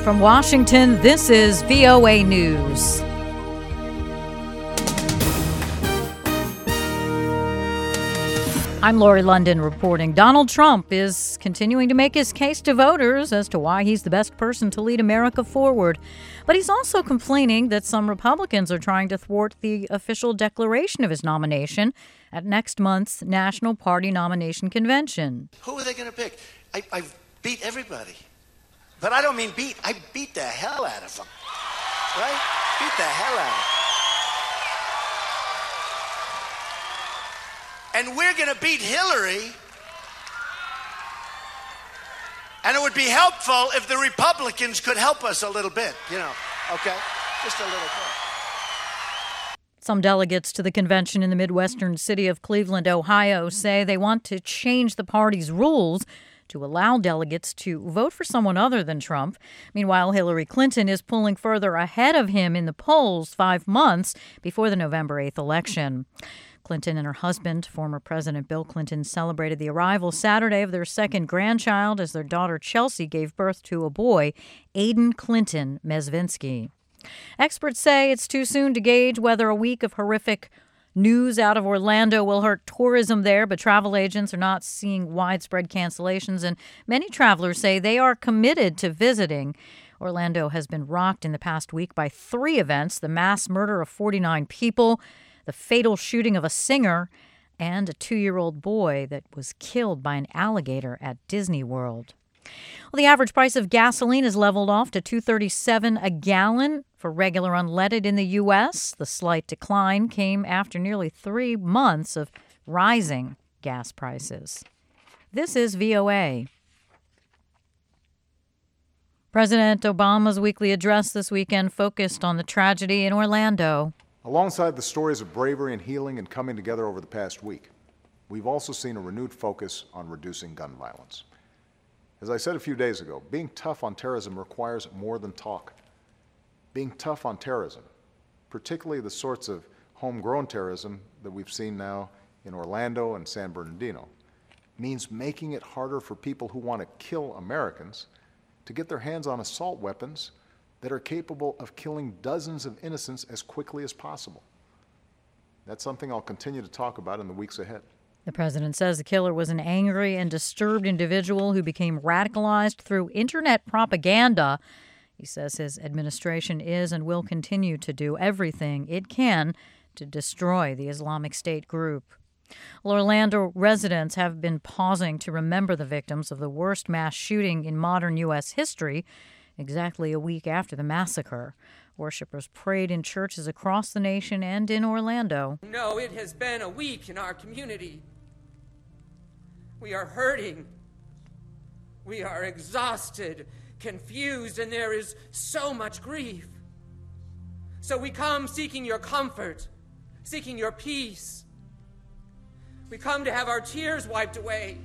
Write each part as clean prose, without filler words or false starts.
From Washington, this is VOA News. I'm Lori London reporting. Donald Trump is continuing to make his case to voters as to why he's the best person to lead America forward. But he's also complaining that some Republicans are trying to thwart the official declaration of his nomination at next month's National Party Nomination Convention. Who are they going to pick? I beat everybody. But I don't mean beat. I beat the hell out of them. Right? Beat the hell out of them. And we're going to beat Hillary. And it would be helpful if the Republicans could help us a little bit, okay? Just a little bit. Some delegates to the convention in the Midwestern city of Cleveland, Ohio, say they want to change the party's rules to allow delegates to vote for someone other than Trump. Meanwhile, Hillary Clinton is pulling further ahead of him in the polls 5 months before the November 8th election. Clinton and her husband, former President Bill Clinton, celebrated the arrival Saturday of their second grandchild as their daughter Chelsea gave birth to a boy, Aiden Clinton Mezvinsky. Experts say it's too soon to gauge whether a week of horrific news out of Orlando will hurt tourism there, but travel agents are not seeing widespread cancellations, and many travelers say they are committed to visiting. Orlando has been rocked in the past week by 3 events: the mass murder of 49 people, the fatal shooting of a singer, and a 2-year-old boy that was killed by an alligator at Disney World. Well, the average price of gasoline has leveled off to $2.37 a gallon for regular unleaded in the U.S. The slight decline came after nearly 3 months of rising gas prices. This is VOA. President Obama's weekly address this weekend focused on the tragedy in Orlando. Alongside the stories of bravery and healing and coming together over the past week, we've also seen a renewed focus on reducing gun violence. As I said a few days ago, being tough on terrorism requires more than talk. Being tough on terrorism, particularly the sorts of homegrown terrorism that we've seen now in Orlando and San Bernardino, means making it harder for people who want to kill Americans to get their hands on assault weapons that are capable of killing dozens of innocents as quickly as possible. That's something I'll continue to talk about in the weeks ahead. The president says the killer was an angry and disturbed individual who became radicalized through internet propaganda. He says his administration is and will continue to do everything it can to destroy the Islamic State group. Orlando residents have been pausing to remember the victims of the worst mass shooting in modern U.S. history, exactly a week after the massacre. Worshippers prayed in churches across the nation and in Orlando. No, it has been a week in our community. We are hurting. We are exhausted, confused, and there is so much grief. So we come seeking your comfort, seeking your peace. We come to have our tears wiped away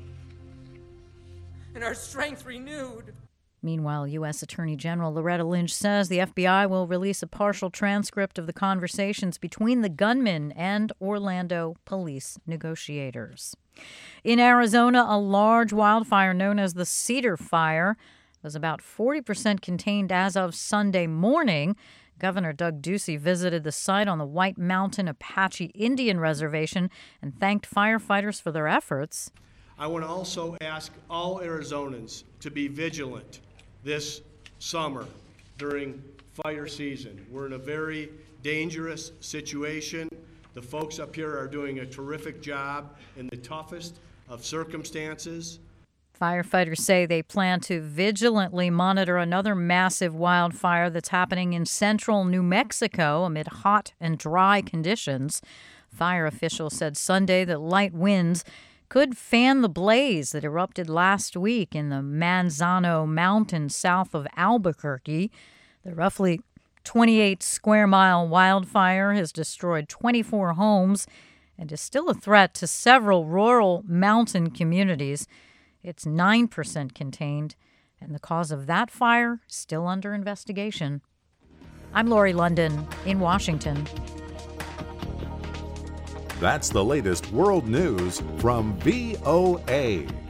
and our strength renewed. Meanwhile, U.S. Attorney General Loretta Lynch says the FBI will release a partial transcript of the conversations between the gunman and Orlando police negotiators. In Arizona, a large wildfire known as the Cedar Fire was about 40% contained as of Sunday morning. Governor Doug Ducey visited the site on the White Mountain Apache Indian Reservation and thanked firefighters for their efforts. I want to also ask all Arizonans to be vigilant this summer during fire season. We're in a very dangerous situation. The folks up here are doing a terrific job in the toughest of circumstances. Firefighters say they plan to vigilantly monitor another massive wildfire that's happening in central New Mexico amid hot and dry conditions. Fire officials said Sunday that light winds could fan the blaze that erupted last week in the Manzano Mountains south of Albuquerque. The roughly 28-square-mile wildfire has destroyed 24 homes and is still a threat to several rural mountain communities. It's 9% contained, and the cause of that fire still under investigation. I'm Lori London in Washington. That's the latest world news from VOA.